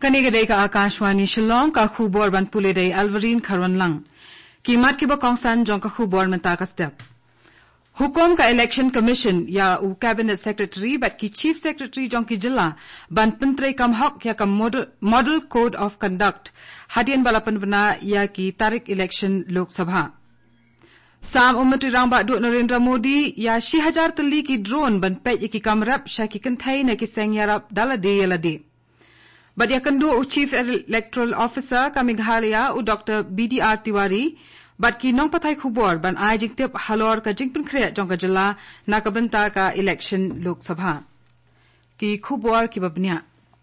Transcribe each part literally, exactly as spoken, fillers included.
Kanigade ka Akashwani Shillong ka khubor ban pulede Alvarin Karonlang. Kimat ki ba kongsan jong ka khubor menta ka step. Hukum ka Election Commission ya u Cabinet Secretary bat ki Chief Secretary jong ki jilla ban pentre kam hok ya ka model, model Code of Conduct hadian balapan bena ya ki tarik election Lok Sabha. Sam Ummatri Rangba Duk Narendra Modi ya shi hajar tali ki drone ban pet ya ki kamrap sya ki kentai na ki seng yarap dalade yalade. But ya kendo u Chief Electoral Officer ka Meghalaya u Doctor B D R Tiwari but ki nong patai khubor ban ai jing tip halor ka jing pun khre jong ka jilla na ka banta ka election Lok Sabha. Ki khubor ki babnya.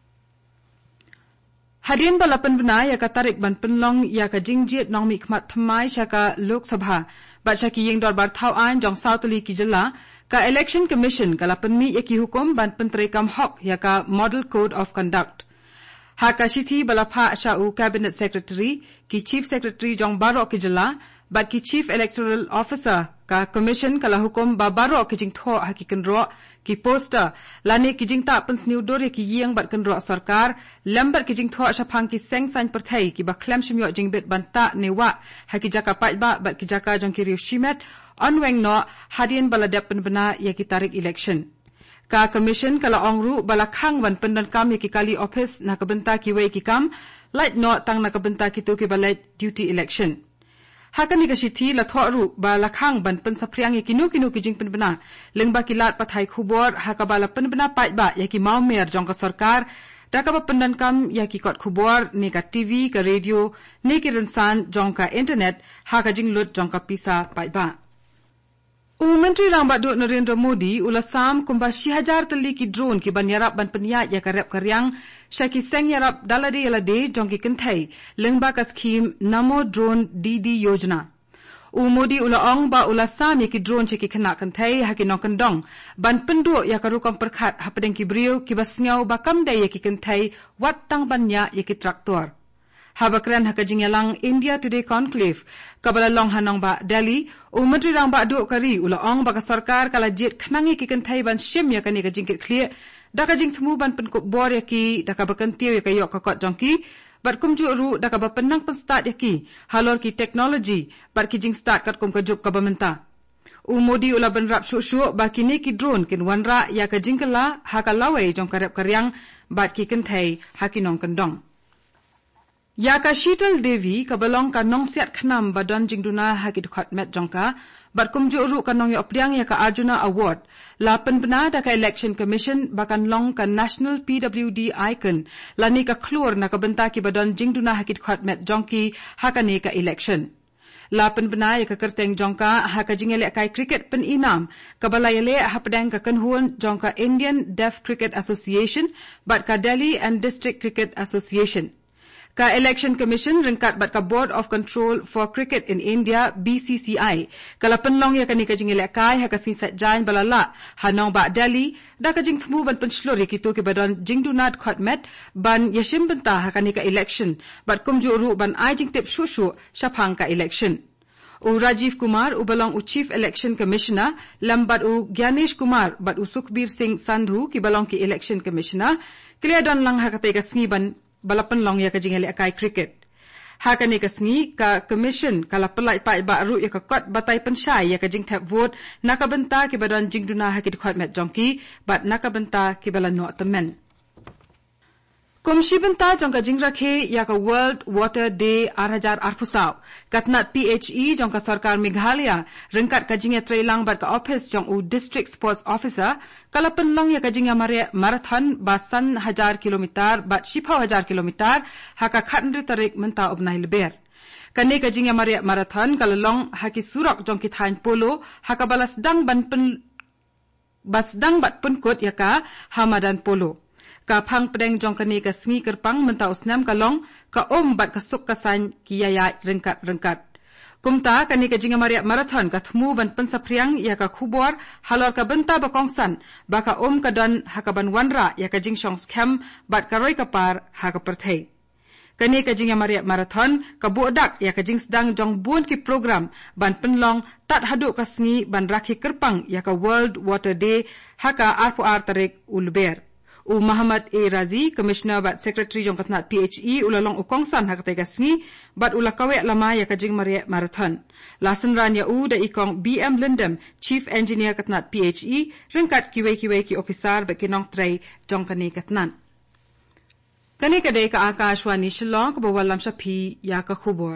Hadin balapan bena ya ka tarik ban penlong ya ka jing jiet nong mi khmat thamai sya ka Lok Sabha but sya ki ying dor bar thau an jong sautali ki jilla ka Election Commission ka lapan mi ya ki hukum ban pentre kam hok ya ka Model Code of Conduct. Haka shithi balapha sya u Cabinet Secretary ki Chief Secretary jong baro ki jilla but ki Chief Electoral Officer ka Commission kala hukum ba baro ki jing tho haki kenro ki poster lani ki jing ta pens new dore ki yeng bat kenro sarkar lambat ki jing tho sya phang ki seng san perthai ki ba klem shimyo jing bet banta newa haki jaka pat ba bat ki jaka jong ki riu shimet onweng no hadien baladap penbena ya ki tarik election. Ka commission kala ongru balakhang wan pendan kam ki kali office na kabenta ki wei ki kam light no tang na kabenta ki to ki balai duty election. Hakani ka shithi la thoru balakhang ban pen sapriang ki nu ki nu ki jing pen bana lengba ki lat pathai khubor hakabala pen bana pai ba ya ki mau mer jong ka sarkar dakaba pendan kam ya ki kot khubor ne ka T V ka radio ne ki rinsan jong ka internet haka jing lut jong ka pisa pai ba. U Menteri Rangba Duk Narendra Modi ulasam kumba shi hajar tali ki drone ki ban yarap ban peniat ya karep karyang sya ki seng yarap dalade yalade jong ki kentai lengba ka scheme Namo Drone D D Yojana. U Modi ulaong ba ulasam ya ki drone sya ki kena kentai haki nong kendong ban penduk ya karukam perkhat hapadeng ki beriu ki basngau bakam day ya ki kentai wat tang banya ya ki traktor. Habakran hakajing yalang India Today Conclave kabala long hanong ba Delhi u Menteri Rangba Duk kari ulaong ba ka sarkar kala jet khnangi ki kentai ban shim ya kani ka jingkit clear da ka jing thmu ban pen kop bor ya ki da ka bakan tiu ya ka yok ka kot jongki bat kum ju ru da ka ba penang pen start ya ki halor ki technology bat ki jing start kat kum ka juk ka bamenta. U Modi ula ban rap shu ba kini ki drone kin wanra ya ka jingkala ha ka lawai jong karep karyang bat ki kentai hakinong kendong. Ya ka Sheetal Devi kabalong ka nong siat khnam badon jingduna hakit khatmet jongka bat kumju ru ka nong yopriang ya ka Arjuna Award lapan bena da ka Election Commission bakan long ka National P W D icon lani ka klur na ka benta ki badon jingduna hakit khatmet jongki hakane ka election. Lapan bena ya ka kerteng jongka haka jingele kai cricket pen inam kabalayale hapadang ka kanhuan jongka Indian Deaf Cricket Association bat ka Delhi and District Cricket Association. Ka Election Commission ringkat bat ka Board of Control for Cricket in India B C C I kala penlong ya kani ka jingile kai ha ka sisat jain balala hanong ba Delhi da ka jing thmu ban penslor ya kitu ke badon jingdunat khatmet ban yashim benta ha kani ka election bat kumju ru ban ai jing tip shushu shaphang ka election. U Rajiv Kumar u balong u Chief Election Commissioner lambat u Gyanesh Kumar bat u Sukhbir Singh Sandhu ki balong ki Election Commissioner clear don lang ha ka te ka sngiban balapan long ya ka jingale akai cricket. Haka ni ka sngi ka commission kala pelai pai ba ru ya ka kot batai pensyai ya ka jing tap vote nakabenta ki badon jingduna hakit khatmet jongki bat nakabenta ki bala no temen. Komisi benta jong ka jingrakhe ya ka World Water Day two thousand eighteen katnat P H E jong ka sarkar Meghalaya rengkat ka jingya trailang bat ka office jong u District Sports Officer kala penlong ya ka jingya marathon basan hajar kilometer bat shipau hajar kilometer haka khatndri tarik menta obnai leber. Kani ka jingya marathon kala long haki surak jong ki thain polo haka balas dang ban pen basdang bat penkut ya ka Hamadan polo. Ka phang pedeng jong kani ka sngi kerpang menta usnam kalong ka om bat ka suk kasan ki yaya rengkat rengkat. Kumta kani ka jinga maria marathon ka thmu ban pensapriang ya ka khubor halor ka benta ba kongsan ba ka om ka don hakaban wanra ya ka jingshong scam bat ka roi ka par ha ka perthai. Kani ka jinga maria marathon ka budak ya ka jing sedang jong bun ki program ban penlong tat haduk ka sngi ban rakhi kerpang ya ka World Water Day haka R four R tarik ulber. U Muhammad A. Razi, Commissioner bat Secretary jong katnat P H E ulalong ukong san hakatai kasngi bat ulakawe lama ya kajing mariat marathon. Lasan ran ya u da ikong B M Lindem, Chief Engineer katnat P H E, ringkat kiwai-kiwai ki officer bat kinong tray jong kani katnan. Kani kadai ka Akashwani Shillong kabawalam shapi ya ka khubor.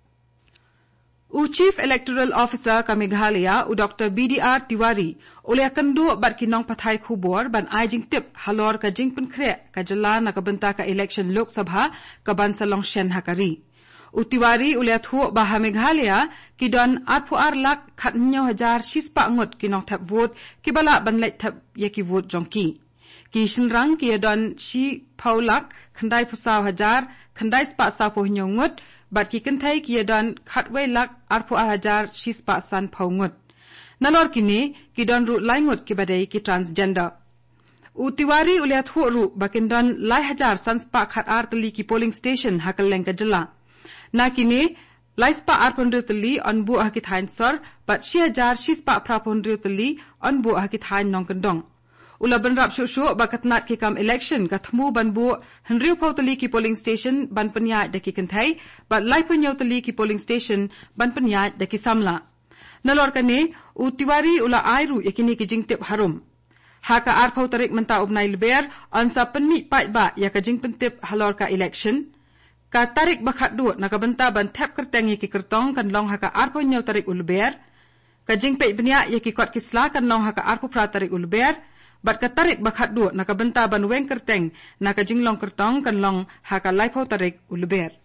U Chief Electoral Officer ka Meghalaya, u Doctor B D R Tiwari, ule akandu bat kinong patay khubor ban ay jing tip halor ka jing penkre ka jala na kabenta ka election Lok Sabha ka bansalong shen hakari. U Tiwari ule athu baha Meghalaya ki don atpu ar lak khat nyo hajar shispa ngut kinong tap vote ki bala ban let tap yaki vote jongki. Ki shinrang ki don shi paulak khandai pusaw hajar khandai spa sa po ngut bat ki kentai ki don khatwai lak arpu ar hajar shispa san paungut. Nalor kini ki don ru laingut ki badai ki transgender. U Tiwari ule athu ru bakin don lai hajar san spa khat ar tali ki polling station hakal leng ka jala. Na kini lai spa ar pondru tali on bu hakit hain sor bat shi hajar shispa pra pondru tali on bu hakit hain nong kendong. Ula benrap syuk-syuk bakat nat ki kam election kathmu ban bu henriu pau tali ki polling station ban penyat daki kentai bat lai penyau tali ki polling station ban penyat daki samla. Nalor kane u Tiwari ula airu yakini ki jingtip harum. Haka ar pau tarik menta ubnai leber ansa penmi pat ba ya ka jing pentip halor ka election. Ka tarik bakat duot na ka benta ban tap kertengi ki kertong kan long haka ar pau nyau tarik ulber. Ka jing pe penyak ya ki kot kisla kan long haka ar pau pra tarik ulber. Bat katarik bakhat du nakabenta ban weng kerteng nakajinglong kertong kanlong haka laipau tarik ulber.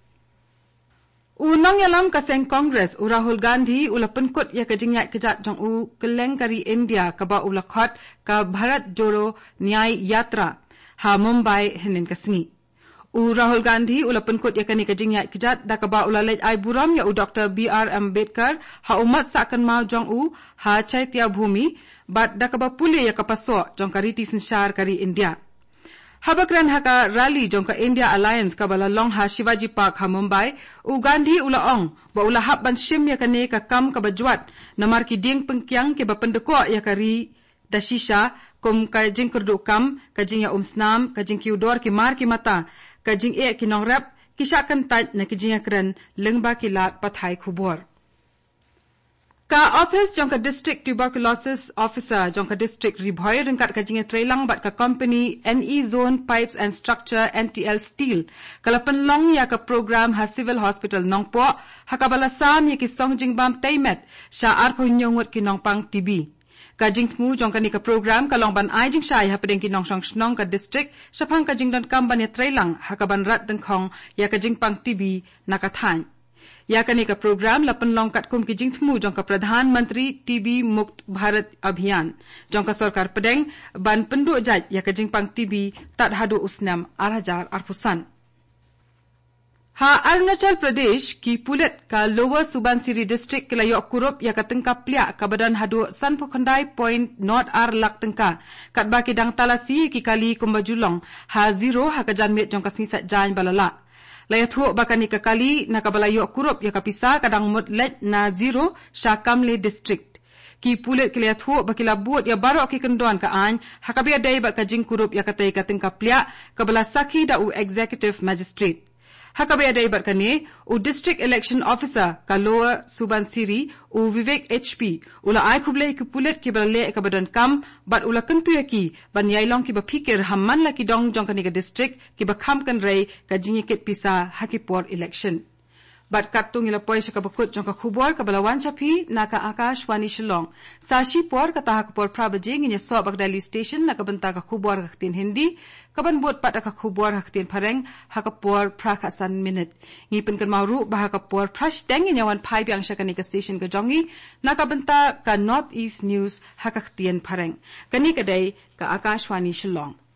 Unang yalam kaseng Congress u Rahul Gandhi ula penkut ya kajingyat kejat jong u keleng kari India kaba ula khot ka Bharat Jodo Nyay Yatra ha Mumbai henin kasngi. U Rahul Gandhi ula penkut ya kani kajingyat kejat da kaba ula lej ai buram ya u Doctor B R Ambedkar ha umat sakan mau jong u ha Chaitya Bhumi bat da kaba pule ya kapaso jong kariti sensyar kari India. Habakran haka rally jong ka India Alliance kabala long ha Shivaji Park ha Mumbai u Gandhi ula ong ba ula hap ban shim ya kane ka kam ka bajwat namar ki ding pengkyang ke ba pendeko ya kari da shisha kum ka jing kurdu kam ka jing ya umsnam ka jing ki udor ki mar ki mata ka jing e ki nong rap ki syakan tat na ki jing akran lengba ki lak pathai khubor. Ka office jong ka district tuberculosis officer jong ka district ribhoy ringkat ka jinge trailang bat ka company N E Zone Pipes and Structure N T L Steel kala penlong ya ka program ha civil hospital nongpo ha ka balasam ya ki song jingbam taimet sha ar ko nyongot ki nongpang T B ka jingmu jong ka ni ka program kalong ban ai jing shai ha pedeng ki nong song snong ka district sapang ka jingdan kam ban ya trailang ha ka ban rat dengkhong ya ka jingpang T B nakathan. Ya kani ka program lapan long kat kum ki jingthmu jong ka Pradhan Mantri T B Mukt Bharat Abhiyan jong ka sarkar pedeng ban pendu jaj ya ka jingpang T B tat hadu usnam ar hajar arpusan. Ha Arunachal Pradesh ki pulet ka Lower Subansiri District kelayo kurup ya ka tengka pliak ka badan hadu san pokhandai point not ar lak tengka kat ba ki dang talasi ki kali kumbajulong ha zero ha ka janmet jong ka snisat jan balala. Layat huok bakani kakali na kabalayo kurup ya kapisa kadang mutlet na zero Shakamle district. Ki pulit kilayat huok bakila buat ya barok ki kenduan ka an hakabi adai bak kajing kurup ya katay kating kaplia kabala saki da u executive magistrate. Hakabi adai bak kani u district election officer ka Lower Subansiri u Vivek H P ula ay kublay ki pulit ki balale ka badan kam bat ula kentu ya ki ban yailong ki bapikir hamman la ki dong jong kaniga district ki bakham kan ray ka jinyikit pisa hakipor election. Bat katung ila poy sa kabakut jong ka khubor ka balawan chapi na ka Akashwani Shillong. Sa shipor ka tahak por prabajing inya so Bagdali station na kabanta ka khubor ka tin Hindi kaban buat pat ka khubor ka tin pareng hakapor prakasan minute. Ngipin kan mauru bah ka por prash deng inya wan pai biang sya kanika station ka jongi na kabanta ka North East News hakaktin pareng. Kani kadai ka Akashwani Shillong.